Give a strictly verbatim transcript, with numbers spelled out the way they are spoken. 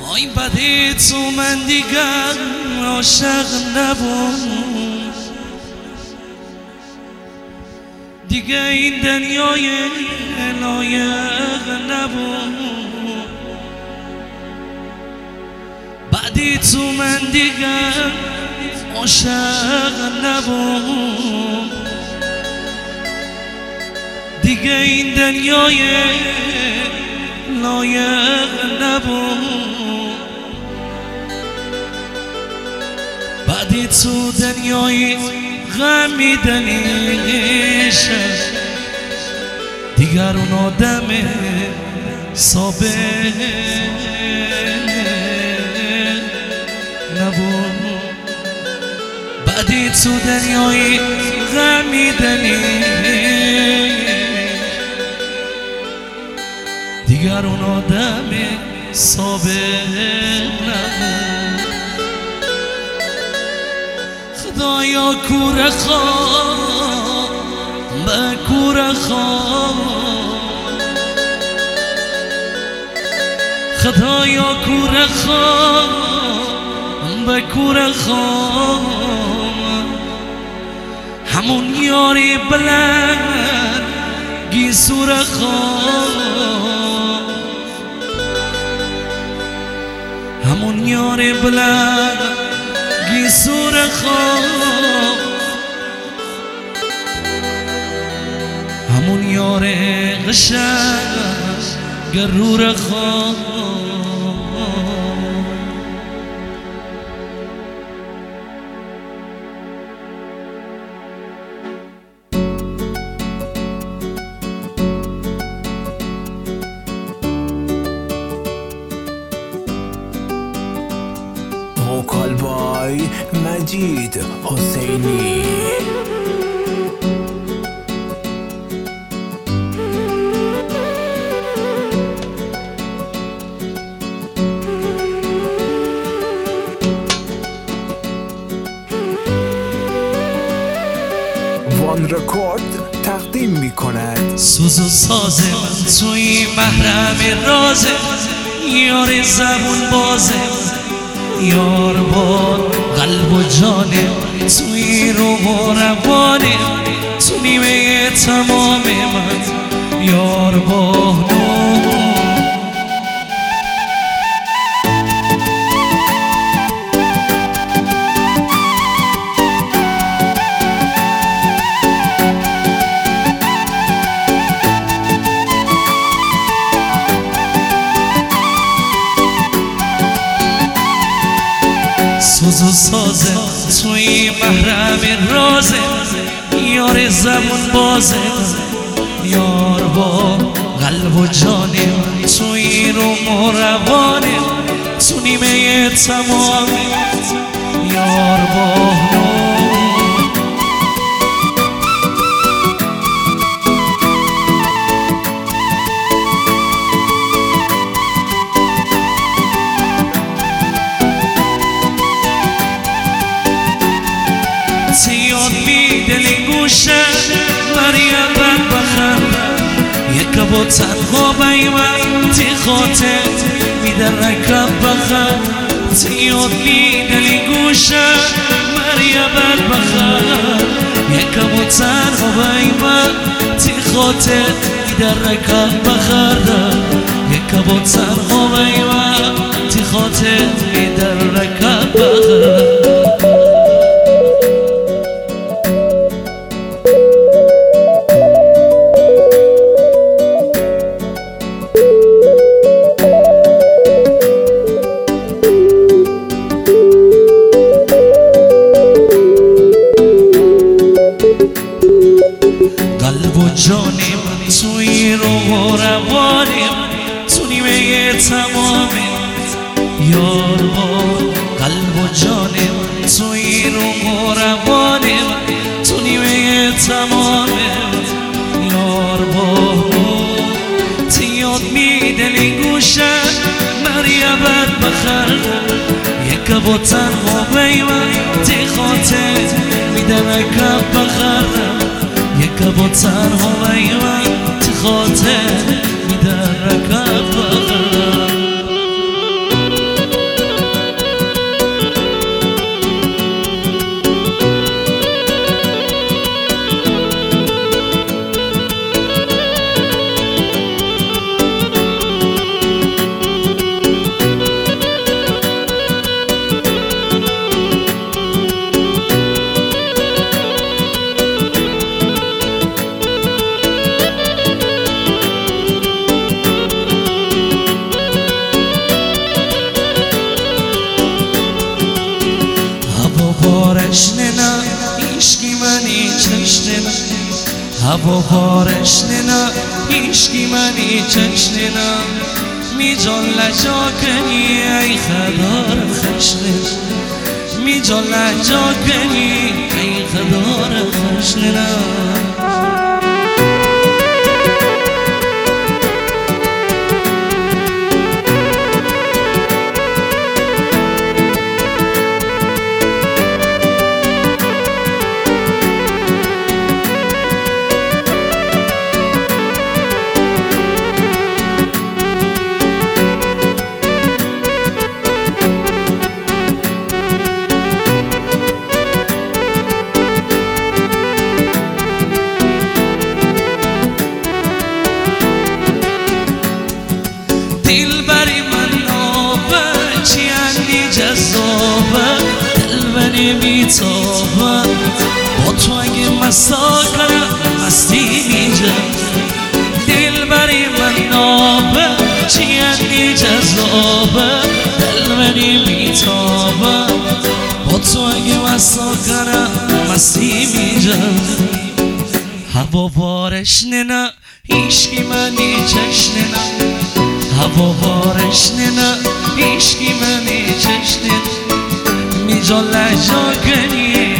آی بدی تو من دیگر عاشق نبود، دیگه این دنیای لایق نبود. بعدی تو من دیگر عاشق نبود، دیگه این دنیای لایق نبود. بعدی تو دنیای غمیدنیشه، دیگر اون آدم ثابت نبود. بعدی تو دنیای غمیدنیشه، دیگر اون آدم ثابت نبود. خدایا کوره خواه به کوره خواه، خدایا کوره خواه به کوره خواه. همون یاری بلند گیسوره خواه، همون یاری بلند گیسوره خواه، همون یار قشنگ گرور خواه. کالبای مجید حسینی. وان رکورد تقدیم می کند. سوز و ساز من توی محرم رازه، یار زبون بازه، یار با قلب و جانه، توی روح و روانه، تو نیمه تمام من یار با نور. سوز و سازه توی محرم رازه، یار زمان بازه، یار با قلب و جانه، توی روح و روانه، تو نیمه تمامه یار با نور. سیاد می دلی گوشه مریم بد بخر، یک با تنها بیمن تی خاطر می در رکب بخر. سیاد می دلی گوشه مریم بد بخر، یک با تنها بیمن تی خاطر می در رکب بخر. یک با تنها بیمن تی خاطر می در رکب بخر. قلب و جانی من توی روح و روانی، تو نیمه تمامه یار با قلب و جانی من توی روح و روانی، تو نیمه تمامه یار با نور. تیاد می دلی گوشه مریم بد بخر، یک با تنها بیمن تی خاطر می درکب بخر. یک با تنها بیمن تی خاطر می درکب بخر. هوا بارش نه هیشکی منی چشنه می جان لجا کنی ای خدار خشنه می جان لجا کنی ای خدار خشنه دلبری من نابه چی اندی جذابه دلبری بیتابه با تو اگه مسا کنم مستی میجه دلبری من نابه چی اندی جذابه دلبری بیتابه با تو اگه مسا کنم مستی میجه هوا بارش نه هیشکی منی چشنه نه هوا بارش نه هیشکی منی چشنه می جا لجا کنی